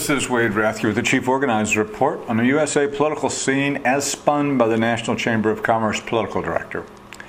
This is Wade Rathke with the Chief Organizer Report on the USA political scene as spun by the National Chamber of Commerce Political Director.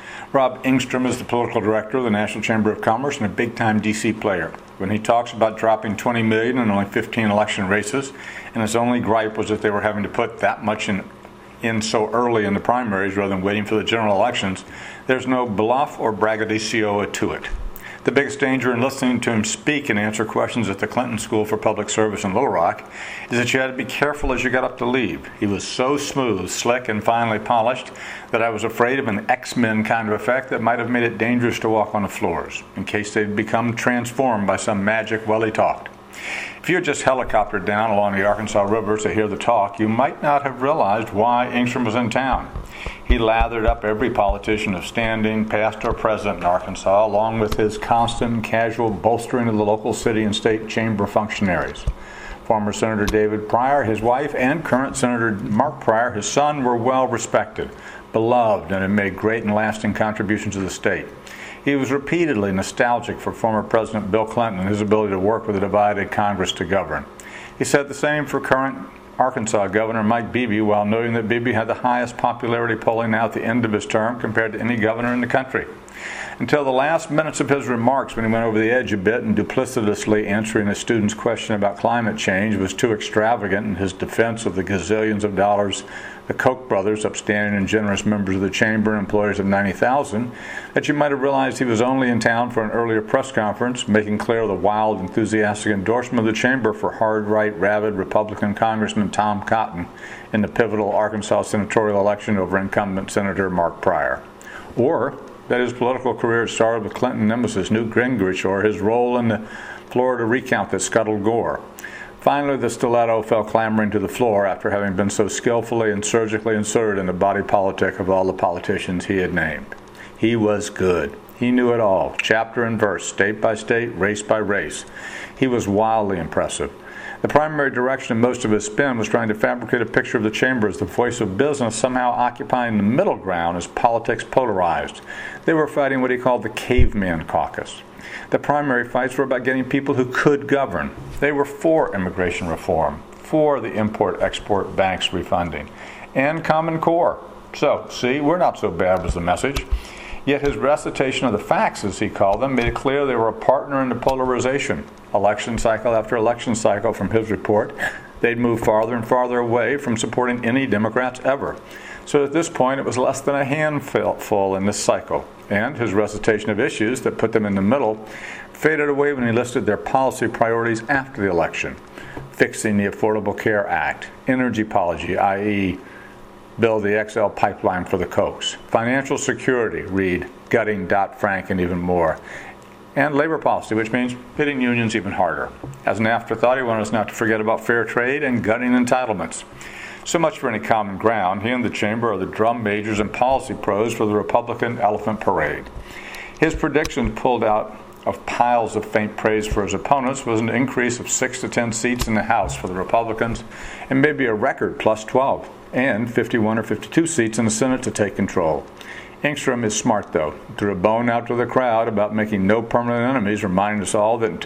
Rob Engstrom is the Political Director of the National Chamber of Commerce and a big-time D.C. player. When he talks about dropping $20 million in only 15 election races, and his only gripe was that they were having to put that much in so early in the primaries rather than waiting for the general elections, there's no bluff or braggadocio to it. The biggest danger in listening to him speak and answer questions at the Clinton School for Public Service in Little Rock is that you had to be careful as you got up to leave. He was so smooth, slick, and finely polished that I was afraid of an X-Men kind of effect that might have made it dangerous to walk on the floors, in case they'd become transformed by some magic while he talked. If you had just helicoptered down along the Arkansas River to hear the talk, you might not have realized why Engstrom was in town. He lathered up every politician of standing, past or present in Arkansas, along with his constant and casual bolstering of the local city and state chamber functionaries. Former Senator David Pryor, his wife, and current Senator Mark Pryor, his son, were well respected, beloved, and had made great and lasting contributions to the state. He was repeatedly nostalgic for former President Bill Clinton and his ability to work with a divided Congress to govern. He said the same for current Arkansas Governor Mike Beebe, while noting that Beebe had the highest popularity polling now at the end of his term compared to any governor in the country. Until the last minutes of his remarks, when he went over the edge a bit and duplicitously answering a student's question about climate change was too extravagant in his defense of the gazillions of dollars the Koch brothers, upstanding and generous members of the chamber and employers of 90,000, that you might have realized he was only in town for an earlier press conference, making clear the wild, enthusiastic endorsement of the chamber for hard-right, rabid Republican Congressman Tom Cotton in the pivotal Arkansas senatorial election over incumbent Senator Mark Pryor. Or that his political career started with Clinton nemesis Newt Gingrich, or his role in the Florida recount that scuttled Gore. Finally, the stiletto fell clambering to the floor after having been so skillfully and surgically inserted in the body politic of all the politicians he had named. He was good. He knew it all, chapter and verse, state by state, race by race. He was wildly impressive. The primary direction of most of his spin was trying to fabricate a picture of the chamber as the voice of business, somehow occupying the middle ground as politics polarized. They were fighting what he called the caveman caucus. The primary fights were about getting people who could govern. They were for immigration reform, for the import-export banks refunding, and Common Core. So, see, we're not so bad was the message. Yet his recitation of the facts, as he called them, made it clear they were a partner in the polarization. Election cycle after election cycle, from his report, they'd move farther and farther away from supporting any Democrats ever. So at this point, it was less than a handful in this cycle. And his recitation of issues that put them in the middle faded away when he listed their policy priorities after the election. Fixing the Affordable Care Act, energy policy, i.e., build the XL pipeline for the Kochs, financial security, read gutting Dodd-Frank and even more, and labor policy, which means hitting unions even harder. As an afterthought, he wanted us not to forget about fair trade and gutting entitlements. So much for any common ground. He and the chamber are the drum majors and policy pros for the Republican elephant parade. His predictions pulled out of piles of faint praise for his opponents was an increase of 6 to 10 seats in the House for the Republicans and maybe a record plus 12, and 51 or 52 seats in the Senate to take control. Engstrom is smart, though. Threw a bone out to the crowd about making no permanent enemies, reminding us all that in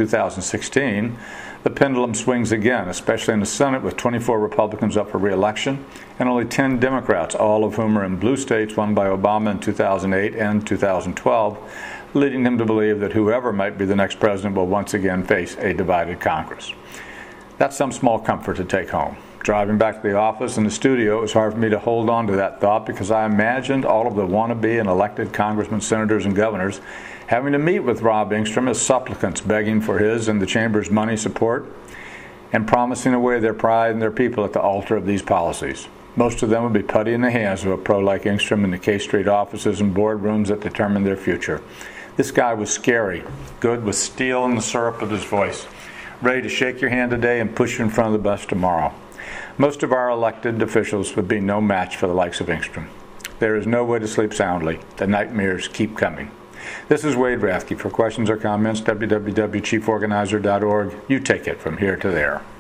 2016, the pendulum swings again, especially in the Senate, with 24 Republicans up for re-election and only 10 Democrats, all of whom are in blue states won by Obama in 2008 and 2012, leading him to believe that whoever might be the next president will once again face a divided Congress. That's some small comfort to take home. Driving back to the office and the studio, it was hard for me to hold on to that thought because I imagined all of the wannabe and elected congressmen, senators, and governors having to meet with Rob Engstrom as supplicants, begging for his and the chamber's money support and promising away their pride and their people at the altar of these policies. Most of them would be putty in the hands of a pro like Engstrom in the K Street offices and boardrooms that determined their future. This guy was scary, good with steel in the syrup of his voice, ready to shake your hand today and push you in front of the bus tomorrow. Most of our elected officials would be no match for the likes of Engstrom. There is no way to sleep soundly. The nightmares keep coming. This is Wade Rathke. For questions or comments, www.chieforganizer.org. You take it from here to there.